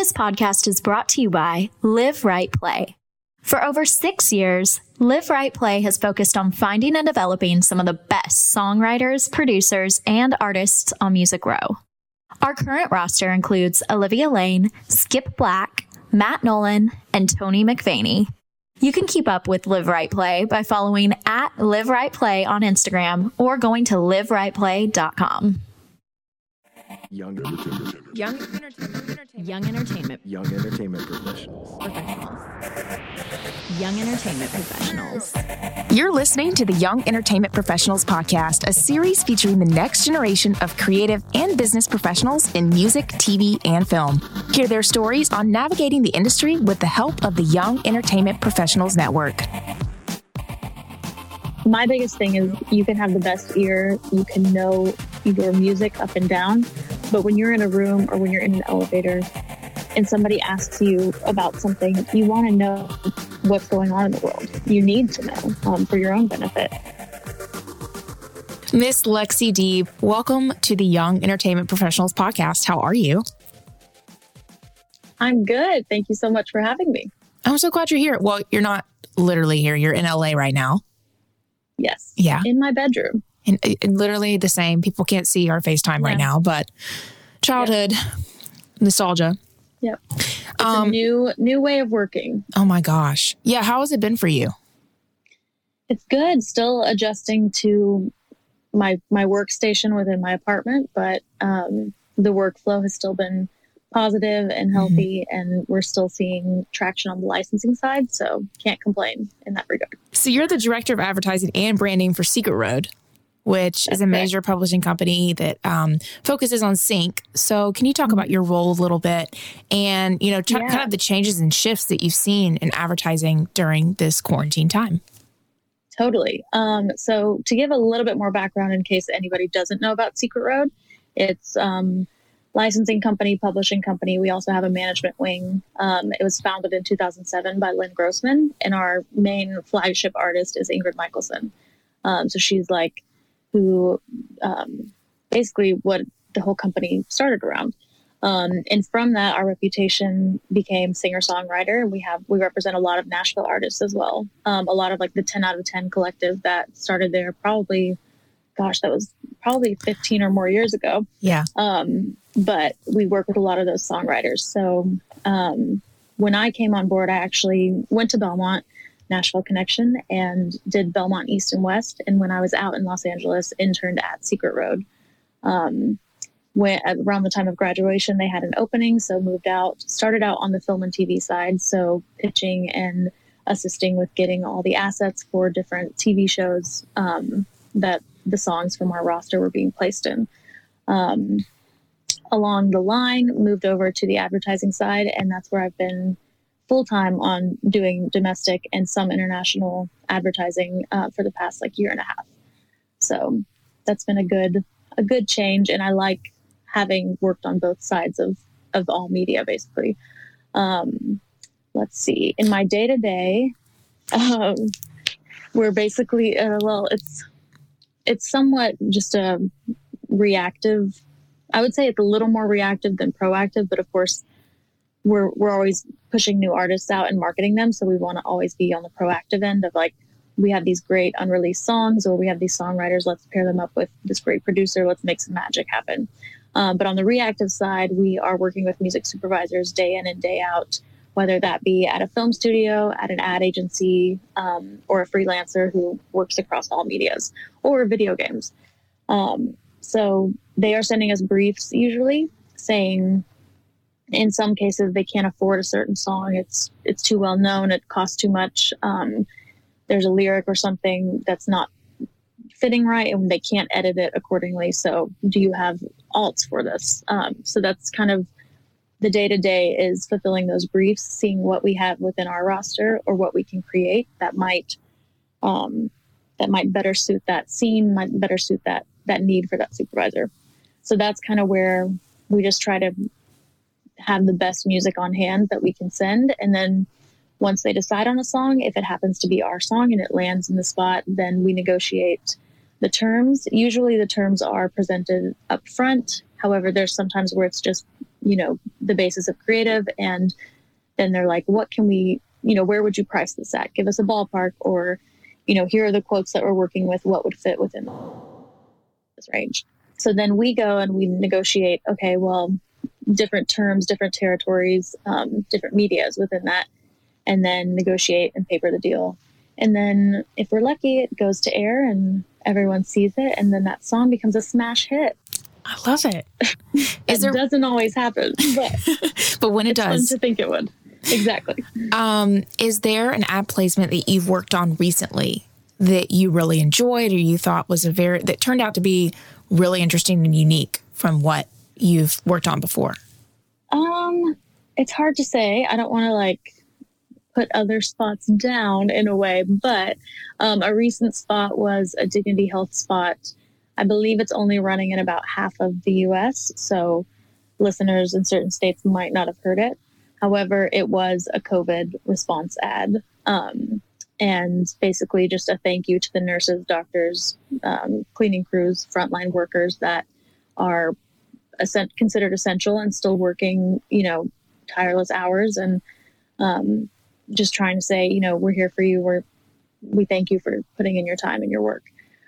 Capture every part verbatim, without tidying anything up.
This podcast is brought to you by Live Right Play. For over six years, Live Right Play has focused on finding and developing some of the best songwriters, producers, and artists on Music Row. Our current roster includes Olivia Lane, Skip Black, Matt Nolan, and Tony McVaney. You can keep up with Live Right Play by following at Live Right Play on Instagram or going to live right play dot com. Young entertainment. Young entertainment. Young entertainment. Young entertainment professionals. Professionals. Young entertainment professionals. You're listening to the Young Entertainment Professionals Podcast, a series featuring the next generation of creative and business professionals in music, T V, and film. Hear their stories on navigating the industry with the help of the Young Entertainment Professionals Network. My biggest thing is you can have the best ear, you can know your music up and down, but when you're in a room or when you're in an elevator and somebody asks you about something, you want to know what's going on in the world. You need to know um, for your own benefit. Miss Lexi Deeb, welcome to the Young Entertainment Professionals Podcast. How are you? I'm good. Thank you so much for having me. I'm so glad you're here. Well, you're not literally here. You're in L A right now. Yes. Yeah. In my bedroom. And, and literally the same. People can't see our FaceTime right Yeah. now, but childhood Yep. nostalgia. Yep. It's Um, a new new way of working. Oh my gosh. Yeah. How has it been for you? It's good. Still adjusting to my my workstation within my apartment, but um, the workflow has still been positive and healthy, mm-hmm. and we're still seeing traction on the licensing side, so can't complain in that regard. So you're the director of advertising and branding for Secret Road, which That's is a correct. major publishing company that um, focuses on sync. So can you talk about your role a little bit and, you know, t- Yeah. kind of the changes and shifts that you've seen in advertising during this quarantine time? Totally. Um, so to give a little bit more background in case anybody doesn't know about Secret Road, it's um, licensing company, publishing company. We also have a management wing. Um, it was founded in two thousand seven by Lynn Grossman, and our main flagship artist is Ingrid Michaelson. Um, so she's like who um, basically what the whole company started around. Um, and from that, our reputation became singer-songwriter. We have we represent a lot of Nashville artists as well. Um, a lot of like the ten out of ten collective that started there probably, gosh, that was probably fifteen or more years ago. Yeah. Um, but we work with a lot of those songwriters. So um, when I came on board, I actually went to Belmont, Nashville Connection, and did Belmont East and West. And when I was out in Los Angeles, interned at Secret Road. Um, when at around the time of graduation, they had an opening, so moved out, started out on the film and T V side. So pitching and assisting with getting all the assets for different T V shows um, that the songs from our roster were being placed in. Um, along the line, moved over to the advertising side, and that's where I've been full-time on doing domestic and some international advertising uh, for the past like year and a half. So that's been a good a good change, and I like having worked on both sides of, of all media, basically. Um, let's see. In my day-to-day, um, we're basically, uh, well, it's it's somewhat just a reactive. I would say it's a little more reactive than proactive, but of course, we're we're always pushing new artists out and marketing them. So we want to always be on the proactive end of like, we have these great unreleased songs, or we have these songwriters, let's pair them up with this great producer, let's make some magic happen. Um, but on the reactive side, we are working with music supervisors day in and day out, whether that be at a film studio, at an ad agency, um, or a freelancer who works across all medias, or video games. Um, so they are sending us briefs usually saying, in some cases, they can't afford a certain song. It's it's too well known. It costs too much. Um, there's a lyric or something that's not fitting right, and they can't edit it accordingly. So do you have alts for this? Um, so that's kind of the day-to-day is fulfilling those briefs, seeing what we have within our roster or what we can create that might um, that might better suit that scene, might better suit that that need for that supervisor. So that's kind of where we just try to have the best music on hand that we can send. And then once they decide on a song, if it happens to be our song and it lands in the spot, then we negotiate the terms. Usually the terms are presented up front. However, there's sometimes where it's just you know, the basis of creative. And then they're like, what can we, you know, where would you price this at? Give us a ballpark, or, you know, here are the quotes that we're working with. What would fit within this range? So then we go and we negotiate, okay, well, different terms, different territories, um, different medias within that, and then negotiate and paper the deal. And then if we're lucky, it goes to air and everyone sees it. And then that song becomes a smash hit. I love it. It there... doesn't always happen, but, but when it it's does, fun to think it would. Exactly. Um, is there an ad placement that you've worked on recently that you really enjoyed, or you thought was a very, that turned out to be really interesting and unique from what you've worked on before? Um, it's hard to say. I don't want to like put other spots down in a way, but um, a recent spot was a Dignity Health spot. I believe it's only running in about half of the U S, so listeners in certain states might not have heard it. However, it was a COVID response ad, um, and basically just a thank you to the nurses, doctors, um, cleaning crews, frontline workers that are ascent- considered essential and still working, you know, tireless hours, and um, just trying to say, you know, we're here for you. We're, we thank you for putting in your time and your work.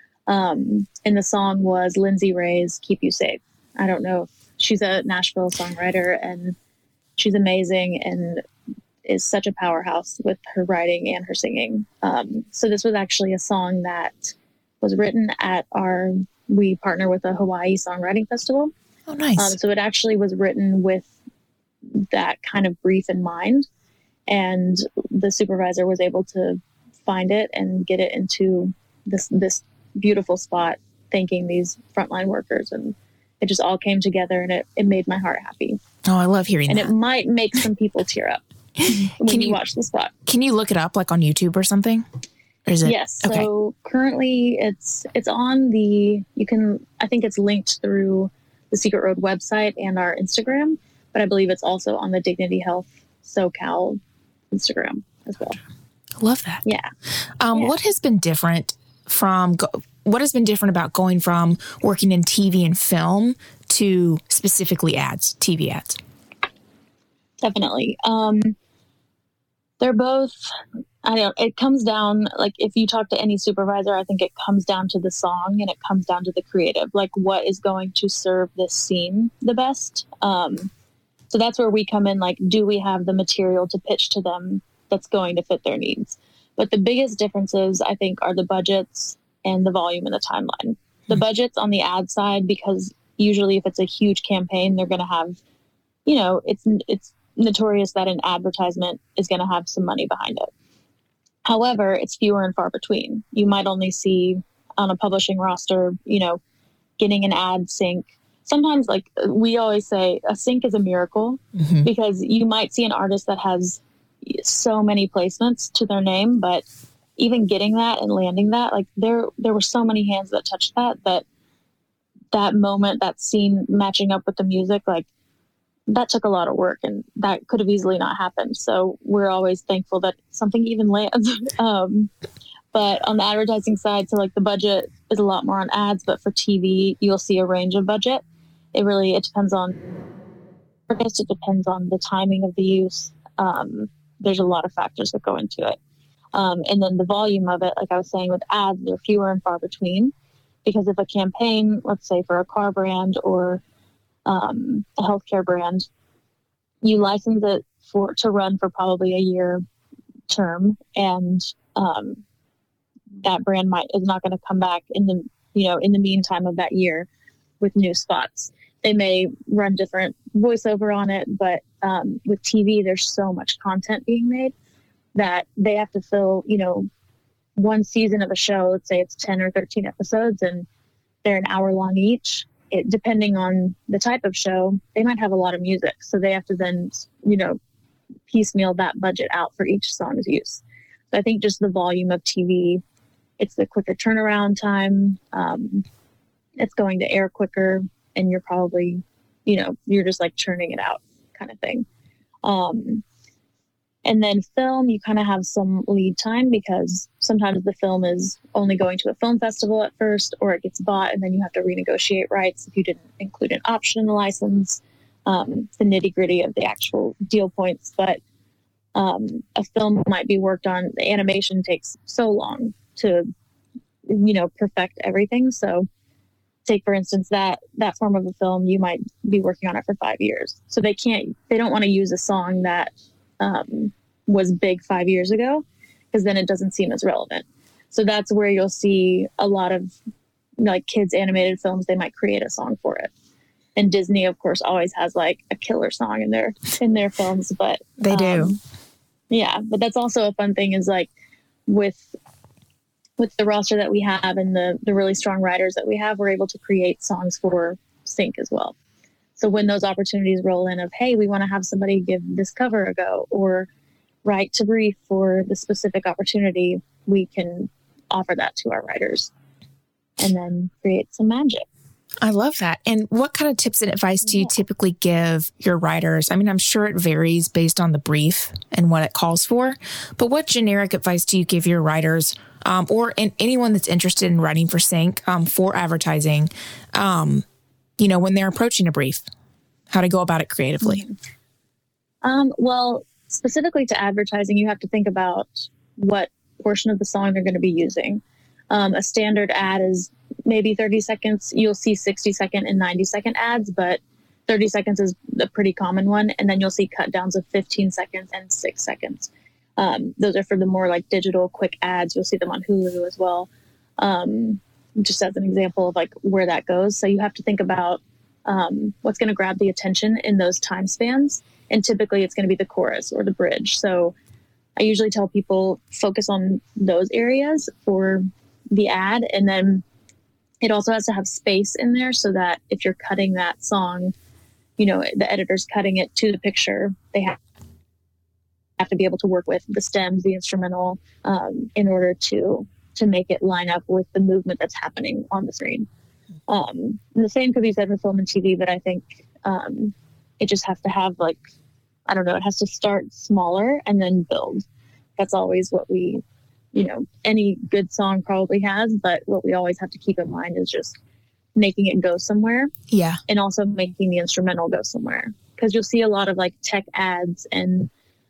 Um, and the song was Lindsay Ray's Keep You Safe. I don't know if she's a Nashville songwriter, and she's amazing and is such a powerhouse with her writing and her singing. Um, so this was actually a song that was written at our, we partner with a Hawaii Songwriting Festival. Oh, nice. Um, so it actually was written with that kind of brief in mind. And the supervisor was able to find it and get it into this this beautiful spot, thanking these frontline workers. And it just all came together, and it, it made my heart happy. Oh, I love hearing and that. And it might make some people tear up when can you, you watch the spot. Can you look it up like on YouTube or something? Or is it? Yes. Okay. So currently it's it's on the, you can, I think it's linked through the Secret Road website and our Instagram, but I believe it's also on the Dignity Health SoCal Instagram as well. I love that. Yeah. Um, yeah. What has been different from, go- what has been different about going from working in T V and film to specifically ads, T V ads? Definitely. Um, they're both, I don't, it comes down, like if you talk to any supervisor, I think it comes down to the song and it comes down to the creative, like what is going to serve this scene the best. Um, so that's where we come in, like, do we have the material to pitch to them that's going to fit their needs? But the biggest differences, I think, are the budgets and the volume and the timeline. The budgets on the ad side, because usually if it's a huge campaign, they're going to have, you know, it's it's notorious that an advertisement is going to have some money behind it. However, it's fewer and far between. You might only see on a publishing roster, you know, getting an ad sync. Sometimes, like we always say, a sync is a miracle, mm-hmm. because you might see an artist that has so many placements to their name, but even getting that and landing that, like there there were so many hands that touched that, that that moment, that scene matching up with the music, like that took a lot of work, and that could have easily not happened. So we're always thankful that something even lands. um, but on the advertising side, so like the budget is a lot more on ads, but for T V, you'll see a range of budget. It really, it depends on, I guess it depends on the timing of the use. Um, there's a lot of factors that go into it. Um, and then the volume of it, like I was saying with ads, they're fewer and far between, because if a campaign, let's say for a car brand or um, a healthcare brand, you license it for to run for probably a year term, and um, that brand might is not going to come back in the you know in the meantime of that year with new spots. They may run different voiceover on it, but um, with T V, there's so much content being made that they have to fill, you know, one season of a show. Let's say it's ten or thirteen episodes, and they're an hour long each. It, depending on the type of show, they might have a lot of music. So they have to then, you know, piecemeal that budget out for each song's use. So I think just the volume of T V, it's the quicker turnaround time. Um, it's going to air quicker, and you're probably, you know, you're just like churning it out kind of thing. Um, and then film, you kind of have some lead time, because sometimes the film is only going to a film festival at first, or it gets bought and then you have to renegotiate rights if you didn't include an option in the license. um, the nitty gritty of the actual deal points. But um, a film might be worked on. The animation takes so long to, you know, perfect everything. So take, for instance, that that form of a film, you might be working on it for five years. So they can't, they don't want to use a song that um, was big five years ago, because then it doesn't seem as relevant. So that's where you'll see a lot of like kids animated films, they might create a song for it. And Disney, of course, always has like a killer song in their in their films. But they do. Um, yeah, but that's also a fun thing is like with with the roster that we have and the the really strong writers that we have, we're able to create songs for sync as well. So when those opportunities roll in of, hey, we want to have somebody give this cover a go or write to brief for the specific opportunity, we can offer that to our writers and then create some magic. I love that. And what kind of tips and advice do you typically give your writers? I mean, I'm sure it varies based on the brief and what it calls for, but what generic advice do you give your writers um, or in anyone that's interested in writing for sync um, for advertising, um, you know, when they're approaching a brief, how to go about it creatively? Um, well, specifically to advertising, you have to think about what portion of the song they're going to be using. Um, a standard ad is maybe thirty seconds. You'll see sixty second and ninety second ads, but thirty seconds is a pretty common one. And then you'll see cut downs of fifteen seconds and six seconds. Um, those are for the more like digital quick ads. You'll see them on Hulu as well. Um, just as an example of like where that goes. So you have to think about um, what's going to grab the attention in those time spans. And typically it's going to be the chorus or the bridge. So I usually tell people focus on those areas for the ad. And then it also has to have space in there so that if you're cutting that song, you know, the editor's cutting it to the picture, they have, have to be able to work with the stems, the instrumental, um, in order to to make it line up with the movement that's happening on the screen. Um, and the same could be said for film and T V, but I think um, it just has to have like, I don't know, it has to start smaller and then build. That's always what we, you know, any good song probably has, but what we always have to keep in mind is just making it go somewhere. Yeah. And also making the instrumental go somewhere. Because you'll see a lot of like tech ads and,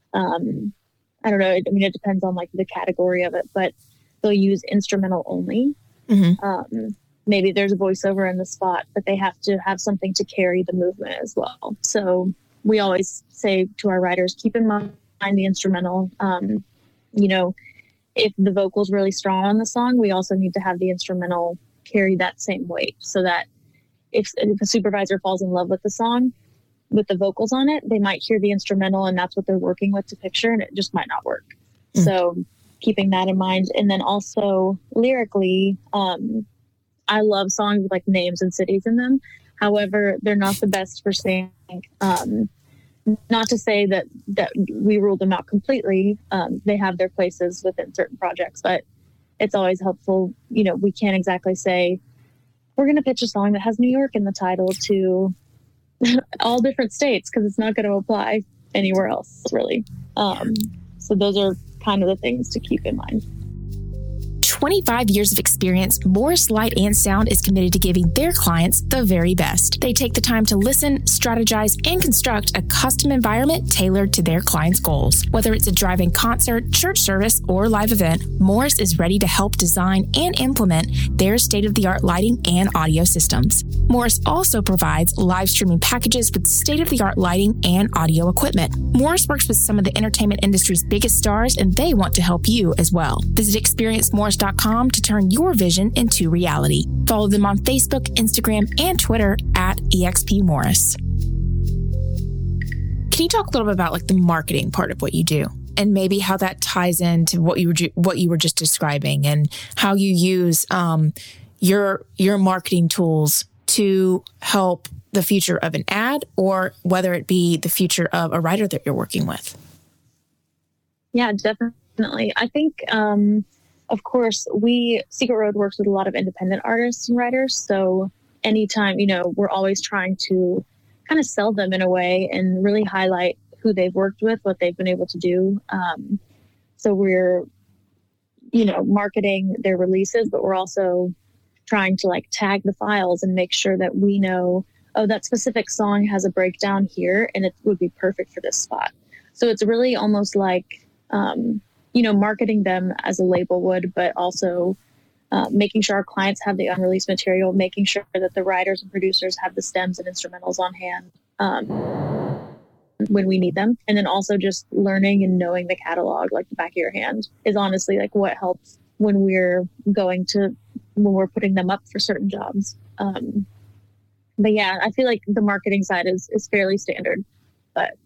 um, I don't know, I mean, it depends on like the category of it, but they'll use instrumental only. Mm-hmm. Um, maybe there's a voiceover in the spot, but they have to have something to carry the movement as well. So we always say to our writers, keep in mind the instrumental. Um, you know, if the vocal's really strong on the song, we also need to have the instrumental carry that same weight so that if, if a supervisor falls in love with the song, with the vocals on it, they might hear the instrumental and that's what they're working with to picture, and it just might not work. Mm. So keeping that in mind. And then also lyrically, um, I love songs with like names and cities in them. However, they're not the best for saying, um, not to say that, that we rule them out completely. Um, they have their places within certain projects, but it's always helpful. You know, we can't exactly say we're going to pitch a song that has New York in the title to all different states, because it's not going to apply anywhere else really. Um, so those are kind of the things to keep in mind. twenty-five years of experience, Morris Light and Sound is committed to giving their clients the very best. They take the time to listen, strategize, and construct a custom environment tailored to their clients' goals. Whether it's a drive-in concert, church service, or live event, Morris is ready to help design and implement their state-of-the-art lighting and audio systems. Morris also provides live streaming packages with state-of-the-art lighting and audio equipment. Morris works with some of the entertainment industry's biggest stars, and they want to help you as well. Visit experience morris dot com to turn your vision into reality. Follow them on Facebook, Instagram, and Twitter at E X P Morris. Can you talk a little bit about like the marketing part of what you do, and maybe how that ties into what you were ju- what you were just describing, and how you use um, your your marketing tools to help the future of an ad, or whether it be the future of a writer that you're working with? Yeah, definitely. I think, um, of course, we, Secret Road works with a lot of independent artists and writers. So anytime, you know, we're always trying to kind of sell them in a way and really highlight who they've worked with, what they've been able to do. Um, so we're, you know, marketing their releases, but we're also trying to like tag the files and make sure that we know oh, that specific song has a breakdown here and it would be perfect for this spot. So it's really almost like, um, you know, marketing them as a label would, but also uh, making sure our clients have the unreleased material, making sure that the writers and producers have the stems and instrumentals on hand um, when we need them. And then also just learning and knowing the catalog like the back of your hand is honestly like what helps when we're going to, when we're putting them up for certain jobs. Um, but yeah, I feel like the marketing side is, is fairly standard, but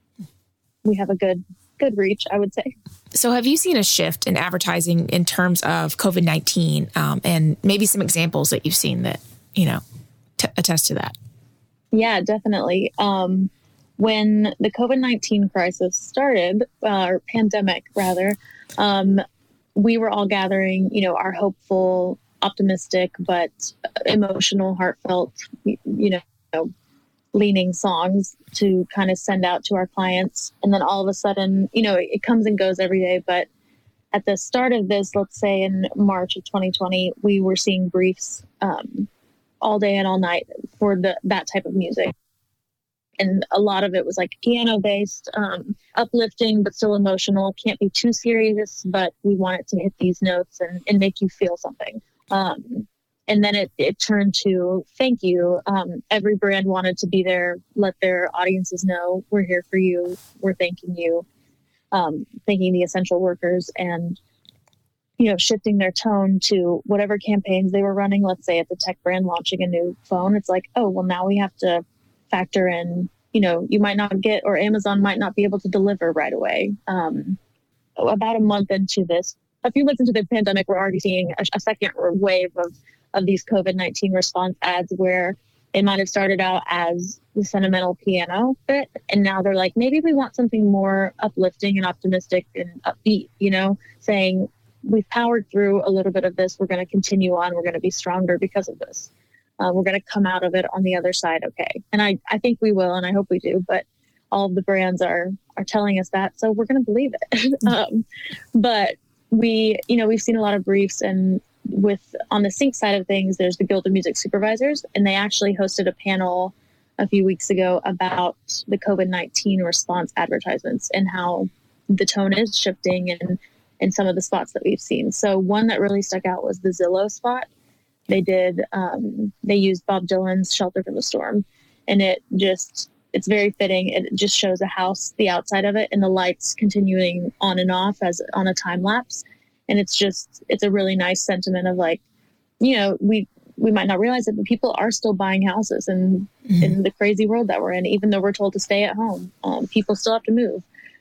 we have a good, good reach, I would say. So have you seen a shift in advertising in terms of COVID nineteen um, and maybe some examples that you've seen that, you know, t- attest to that? Yeah, definitely. Um, when the COVID nineteen crisis started, uh, or pandemic rather, um, we were all gathering, you know, our hopeful, optimistic, but emotional, heartfelt, you know, leaning songs to kind of send out to our clients. And then all of a sudden, you know, it, it comes and goes every day. But at the start of this, let's say in March of twenty twenty, we were seeing briefs um, all day and all night for the that type of music. And a lot of it was like piano based, um, uplifting, but still emotional. Can't be too serious, but we want it to hit these notes and, and make you feel something. Um, and then it, it turned to thank you. Um, every brand wanted to be there, let their audiences know we're here for you. We're thanking you, um, thanking the essential workers, and, you know, shifting their tone to whatever campaigns they were running. Let's say it's a tech brand launching a new phone. It's like, oh, well, now we have to factor in, you know, you might not get, or Amazon might not be able to deliver right away. Um, about a month into this, a few months into the pandemic, we're already seeing a, a second wave of, of these COVID nineteen response ads where it might have started out as the sentimental piano bit. And now they're like, maybe we want something more uplifting and optimistic and upbeat, you know, saying we've powered through a little bit of this. We're going to continue on. We're going to be stronger because of this. Uh, we're going to come out of it on the other side. Okay. And I, I think we will, and I hope we do, but all of the brands are, are telling us that. So we're going to believe it. um, but we, you know, we've seen a lot of briefs, and with on the sync side of things, there's the Guild of Music Supervisors, and they actually hosted a panel a few weeks ago about the COVID nineteen response advertisements and how the tone is shifting in, in some of the spots that we've seen. So one that really stuck out was the Zillow spot. They did, um, they used Bob Dylan's Shelter from the Storm, and it just, it's very fitting. It just shows a house, the outside of it, and the lights continuing on and off as on a time lapse. And it's just, it's a really nice sentiment of like, you know, we, we might not realize it, but people are still buying houses and mm-hmm. in the crazy world that we're in, even though we're told to stay at home, um, people still have to move,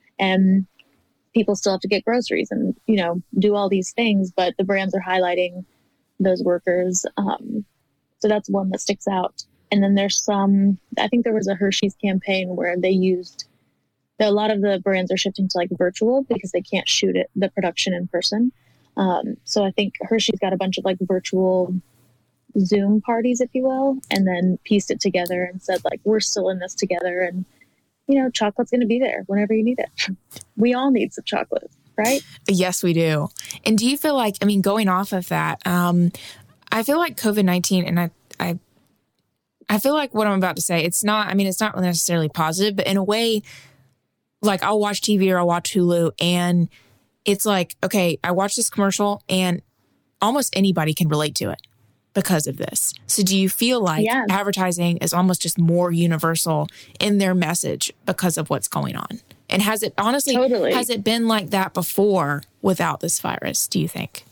and people still have to get groceries and, you know, do all these things, but the brands are highlighting those workers. Um, so that's one that sticks out. And then there's some, I think there was a Hershey's campaign where they used, a lot of the brands are shifting to like virtual because they can't shoot it, the production in person. Um, so I think Hershey's got a bunch of like virtual Zoom parties, if you will, and then pieced it together and said like, we're still in this together. And, you know, chocolate's going to be there whenever you need it. We all need some chocolate. Right? Yes, we do. And do you feel like, I mean, going off of that, um, I feel like COVID nineteen, and I, I, I feel like what I'm about to say, it's not, I mean, it's not necessarily positive, but in a way, like I'll watch T V or I'll watch Hulu, and it's like, okay, I watch this commercial and almost anybody can relate to it because of this. So do you feel like yeah. advertising is almost just more universal in their message because of what's going on? And has it, honestly, totally. has it been like that before without this virus, do you think?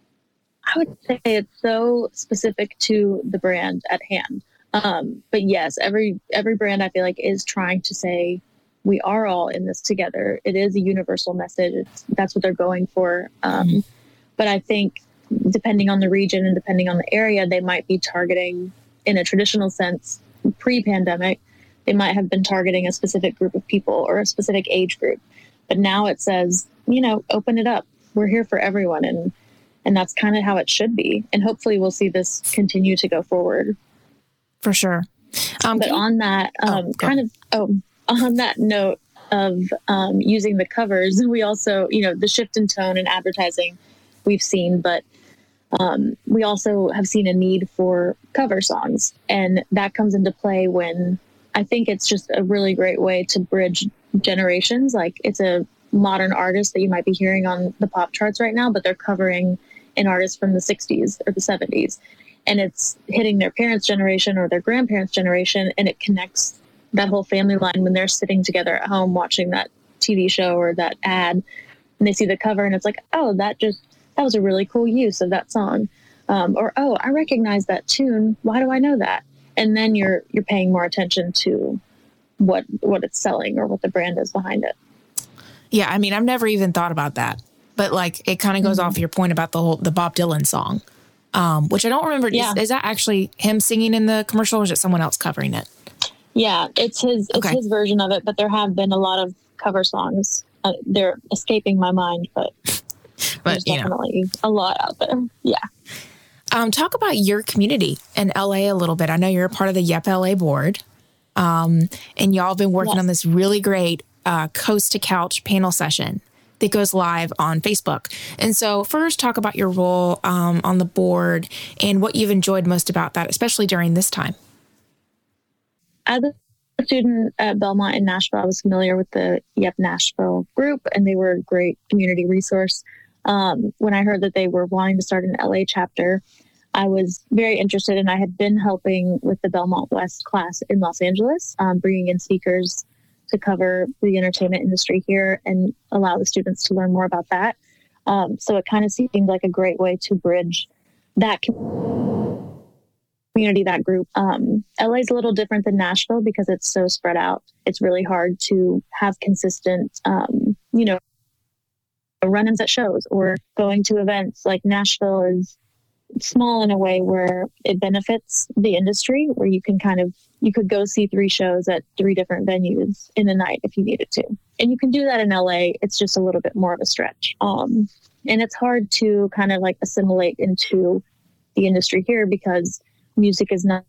I would say it's so specific to the brand at hand. Um, but yes, every every brand I feel like is trying to say, we are all in this together. It is a universal message. It's, that's what they're going for. Um, mm-hmm. But I think depending on the region and depending on the area, they might be targeting, in a traditional sense, pre-pandemic, they might have been targeting a specific group of people or a specific age group. But now it says, you know, open it up. We're here for everyone. And and that's kind of how it should be. And hopefully we'll see this continue to go forward. For sure. Um, but on that, um, oh, kind of, oh, on that note of um, using the covers, we also, you know, the shift in tone and advertising we've seen, but Um, we also have seen a need for cover songs, and that comes into play when I think it's just a really great way to bridge generations. Like, it's a modern artist that you might be hearing on the pop charts right now, but they're covering an artist from the sixties or the seventies, and it's hitting their parents' generation or their grandparents' generation, and it connects that whole family line when they're sitting together at home watching that T V show or that ad, and they see the cover and it's like, oh, that just that was a really cool use of that song. Um, or, oh, I recognize that tune. Why do I know that? And then you're you're paying more attention to what what it's selling or what the brand is behind it. Yeah, I mean, I've never even thought about that. But, like, it kind of goes mm-hmm. off your point about the whole the Bob Dylan song, um, which I don't remember. Yeah. Is, is that actually him singing in the commercial, or is it someone else covering it? Yeah, it's his it's okay. his version of it, but there have been a lot of cover songs. Uh, they're escaping my mind, but... But, there's you definitely know. a lot out there. Yeah. Um, talk about your community in L A a little bit. I know you're a part of the Yep L A board, um, and y'all have been working yes. on this really great uh, Coast to Couch panel session that goes live on Facebook. And so first, talk about your role um, on the board and what you've enjoyed most about that, especially during this time. As a student at Belmont in Nashville, I was familiar with the Yep Nashville group, and they were a great community resource. Um, when I heard that they were wanting to start an L A chapter, I was very interested, and I had been helping with the Belmont West class in Los Angeles, um, bringing in speakers to cover the entertainment industry here and allow the students to learn more about that. Um, so it kind of seemed like a great way to bridge that community, that group. Um, L A is a little different than Nashville because it's so spread out. It's really hard to have consistent, um, you know, run-ins at shows or going to events. Like, Nashville is small in a way where it benefits the industry, where you can kind of, you could go see three shows at three different venues in a night if you needed to. And you can do that in L A. It's just a little bit more of a stretch. Um, and it's hard to kind of like assimilate into the industry here because music is not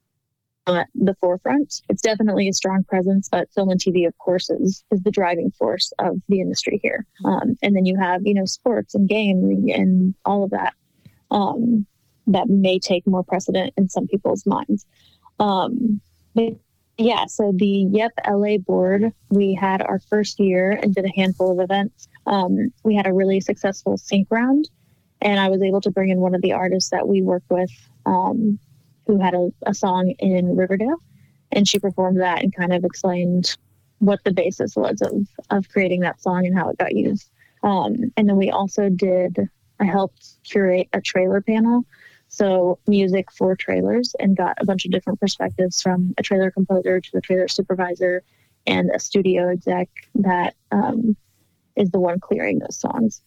at the forefront. It's definitely a strong presence, but film and T V, of course, is, is the driving force of the industry here. Um, and then you have, you know, sports and gaming and all of that. Um, that may take more precedent in some people's minds. Um, but yeah, so the Yep L A board, we had our first year and did a handful of events. Um, we had a really successful sync round, and I was able to bring in one of the artists that we work with, um, who had a, a song in Riverdale, and she performed that and kind of explained what the basis was of, of creating that song and how it got used. Um, and then we also did, I helped curate a trailer panel. So music for trailers, and got a bunch of different perspectives from a trailer composer to a trailer supervisor and a studio exec that um, is the one clearing those songs.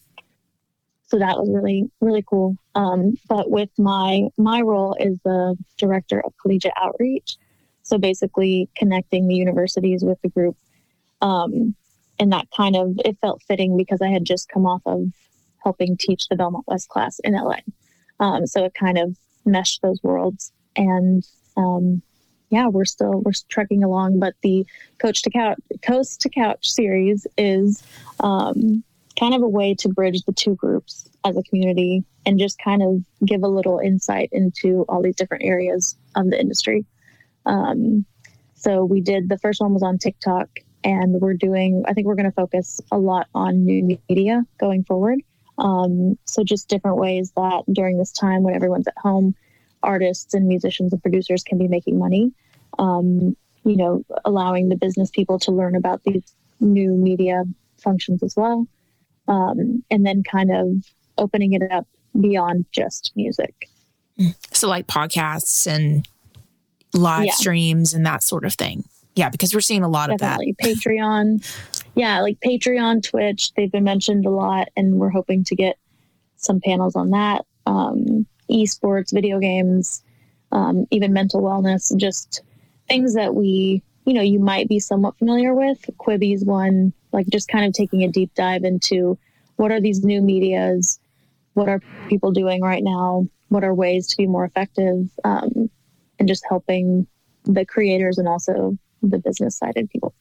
So that was really, really cool. Um, but with my, my role is the director of collegiate outreach. So basically connecting the universities with the group. Um, and that kind of, it felt fitting because I had just come off of helping teach the Belmont West class in L A. Um, so it kind of meshed those worlds. And um, yeah, we're still, we're trekking along, but the Coach to Couch, Coast to Couch series is um, kind of a way to bridge the two groups as a community and just kind of give a little insight into all these different areas of the industry. Um, so we did, the first one was on TikTok, and we're doing, I think we're going to focus a lot on new media going forward. Um, so just different ways that during this time when everyone's at home, artists and musicians and producers can be making money, um, you know, allowing the business people to learn about these new media functions as well. Um, and then kind of opening it up beyond just music. So like podcasts and live yeah. streams and that sort of thing. Yeah, because we're seeing a lot Definitely. of that. Patreon. Yeah, like Patreon, Twitch, they've been mentioned a lot, and we're hoping to get some panels on that. Um, esports, video games, um, even mental wellness, just things that we, you know, you might be somewhat familiar with. Quibi's one, like just kind of taking a deep dive into what are these new medias, what are people doing right now, what are ways to be more effective, um, and just helping the creators and also the business sided people.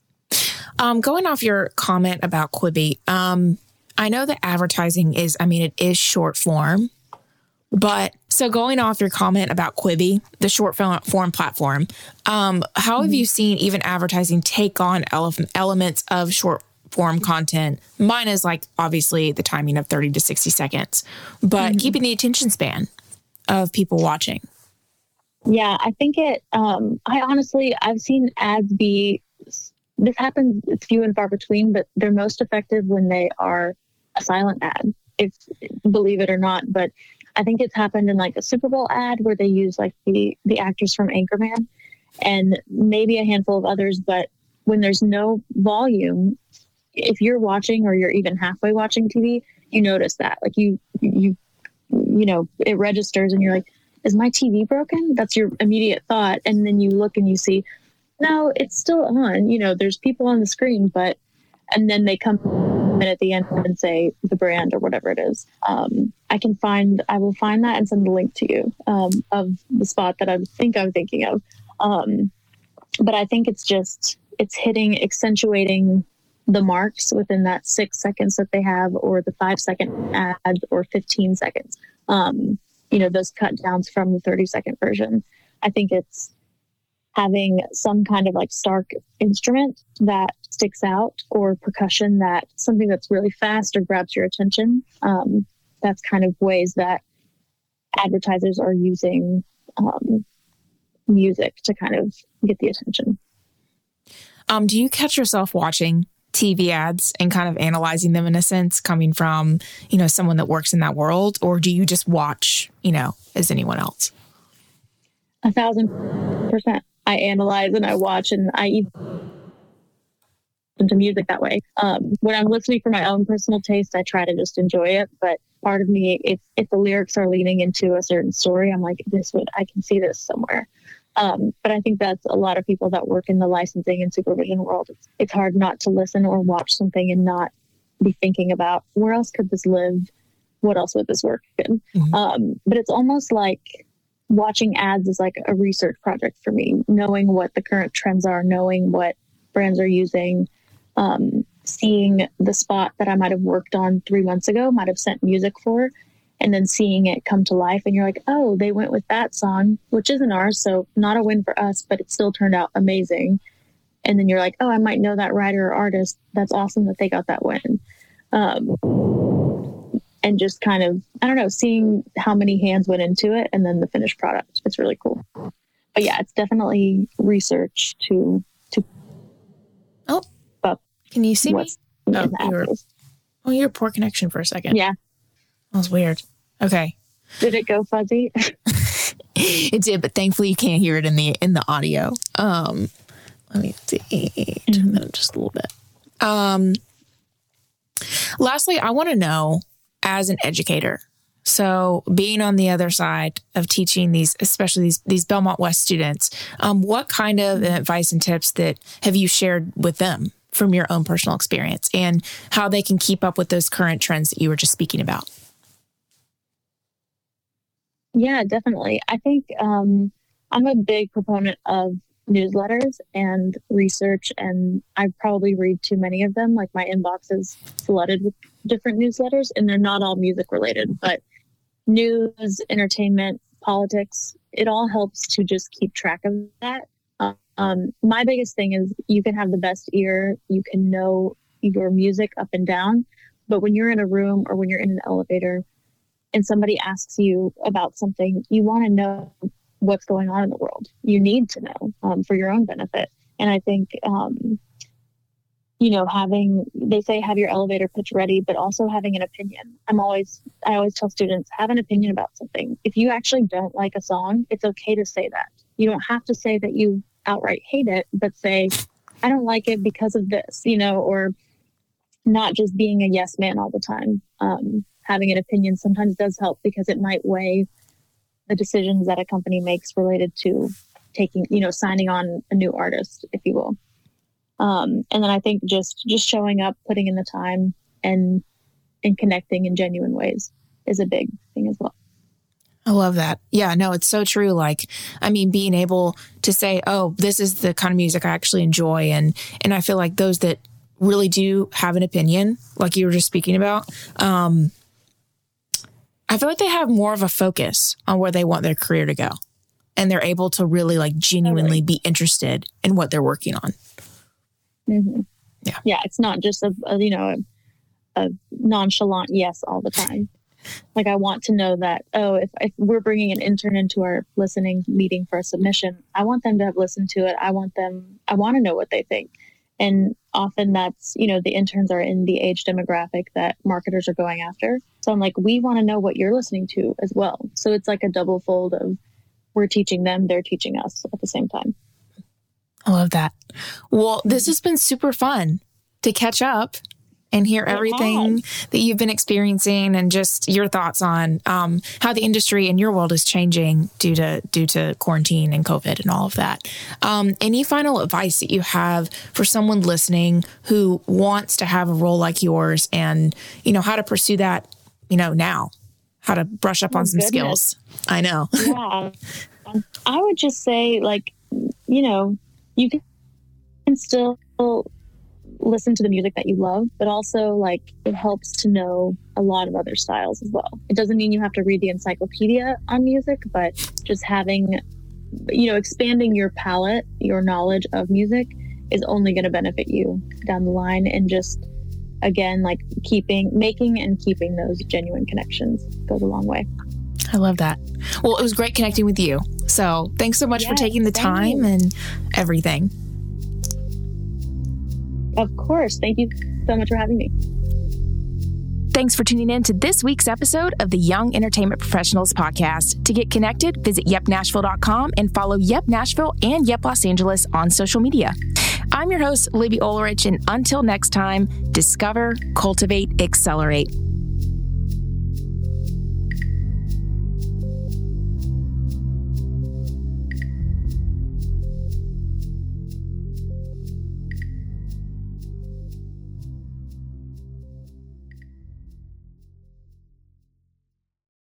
Um, going off your comment about Quibi, um, I know that advertising is, I mean, it is short form. But so going off your comment about Quibi, the short film form platform, um, how have you seen even advertising take on ele- elements of short form content? Mine is like obviously the timing of thirty to sixty seconds, but mm-hmm. keeping the attention span of people watching. Yeah, I think it, um, I honestly, I've seen ads be, this happens, it's few and far between, but they're most effective when they are a silent ad, if believe it or not. But I think it's happened in like a Super Bowl ad where they use like the, the actors from Anchorman and maybe a handful of others. But when there's no volume, if you're watching or you're even halfway watching T V, you notice that like you, you, you know, it registers and you're like, is my T V broken? That's your immediate thought. And then you look and you see, no, it's still on, you know, there's people on the screen, but, and then they come in at the end and say the brand or whatever it is. Um, I can find, I will find that and send the link to you um, of the spot that I think I'm thinking of. Um, but I think it's just, it's hitting, accentuating the marks within that six seconds that they have, or the five second ad, or fifteen seconds. Um, you know, those cut downs from the thirty second version. I think it's having some kind of like stark instrument that sticks out, or percussion, that something that's really fast or grabs your attention. Um, that's kind of ways that advertisers are using um, music to kind of get the attention. Um, do you catch yourself watching T V ads and kind of analyzing them in a sense, coming from, you know, someone that works in that world? Or do you just watch, you know, as anyone else? A thousand percent. I analyze and I watch, and I even into music that way. Um, when I'm listening for my own personal taste, I try to just enjoy it. But part of me, if if the lyrics are leaning into a certain story, I'm like, this would, I can see this somewhere. Um, but I think that's a lot of people that work in the licensing and supervision world. It's, it's hard not to listen or watch something and not be thinking about, where else could this live? What else would this work in? Mm-hmm. Um, but it's almost like watching ads is like a research project for me, knowing what the current trends are, knowing what brands are using, um, seeing the spot that I might have worked on three months ago, might have sent music for, and then seeing it come to life. And you're like, oh, they went with that song, which isn't ours. So not a win for us, but it still turned out amazing. And then you're like, oh, I might know that writer or artist. That's awesome that they got that win. Um, and just kind of, I don't know, seeing how many hands went into it and then the finished product. It's really cool. But yeah, it's definitely research to, to, oh, can you see me? Oh, you're, oh, you're a poor connection for a second. Yeah. That was weird. Okay. Did it go fuzzy? It did, but thankfully you can't hear it in the in the audio. Um, let me see. Turn that up just a little bit. Um, lastly, I want to know, as an educator, so being on the other side of teaching these, especially these these Belmont West students, um, what kind of advice and tips that have you shared with them from your own personal experience, and how they can keep up with those current trends that you were just speaking about? Yeah, definitely. I think um, I'm a big proponent of newsletters and research, and I probably read too many of them. Like, my inbox is flooded with different newsletters, and they're not all music related, but news, entertainment, politics, it all helps to just keep track of that. Um, my biggest thing is you can have the best ear, you can know your music up and down, but when you're in a room or when you're in an elevator and somebody asks you about something, you want to know what's going on in the world. You need to know um, for your own benefit. And I think, um, you know, having, they say have your elevator pitch ready, but also having an opinion. I'm always, I always tell students, have an opinion about something. If you actually don't like a song, it's okay to say that. You don't have to say that you outright hate it, but say, I don't like it because of this, you know, or not just being a yes man all the time. Um, having an opinion sometimes does help, because it might weigh the decisions that a company makes related to taking, you know, signing on a new artist, if you will. Um, and then I think just, just showing up, putting in the time, and, and connecting in genuine ways is a big thing as well. I love that. Yeah, no, it's so true. Like, I mean, being able to say, oh, this is the kind of music I actually enjoy. And, and I feel like those that really do have an opinion, like you were just speaking about, um, I I feel like they have more of a focus on where they want their career to go. And they're able to really like genuinely be interested in what they're working on. Mm-hmm. Yeah. Yeah. It's not just a, a you know, a, a nonchalant yes all the time. Like, I want to know that, oh, if, if we're bringing an intern into our listening meeting for a submission, I want them to have listened to it. I want them, I want to know what they think. And often that's, you know, the interns are in the age demographic that marketers are going after. So I'm like, we want to know what you're listening to as well. So it's like a double fold of we're teaching them, they're teaching us at the same time. I love that. Well, this has been super fun to catch up and hear everything that you've been experiencing and just your thoughts on um, how the industry in your world is changing due to due to quarantine and COVID and all of that. Um, any final advice that you have for someone listening who wants to have a role like yours, and you know how to pursue that, you know, now, how to brush up oh, on some goodness. skills? I know. Yeah, I would just say, like, you know, you can still listen to the music that you love, but also like it helps to know a lot of other styles as well. It doesn't mean you have to read the encyclopedia on music, but just having, you know, expanding your palette, your knowledge of music is only going to benefit you down the line. And just, again, like keeping, making and keeping those genuine connections goes a long way. I love that. Well, it was great connecting with you. So thanks so much yes, for taking the time and everything. Of course. Thank you so much for having me. Thanks for tuning in to this week's episode of the Young Entertainment Professionals podcast. To get connected, visit yep nashville dot com and follow Yep Nashville and Yep Los Angeles on social media. I'm your host, Libby Ulrich, and until next time, discover, cultivate, accelerate.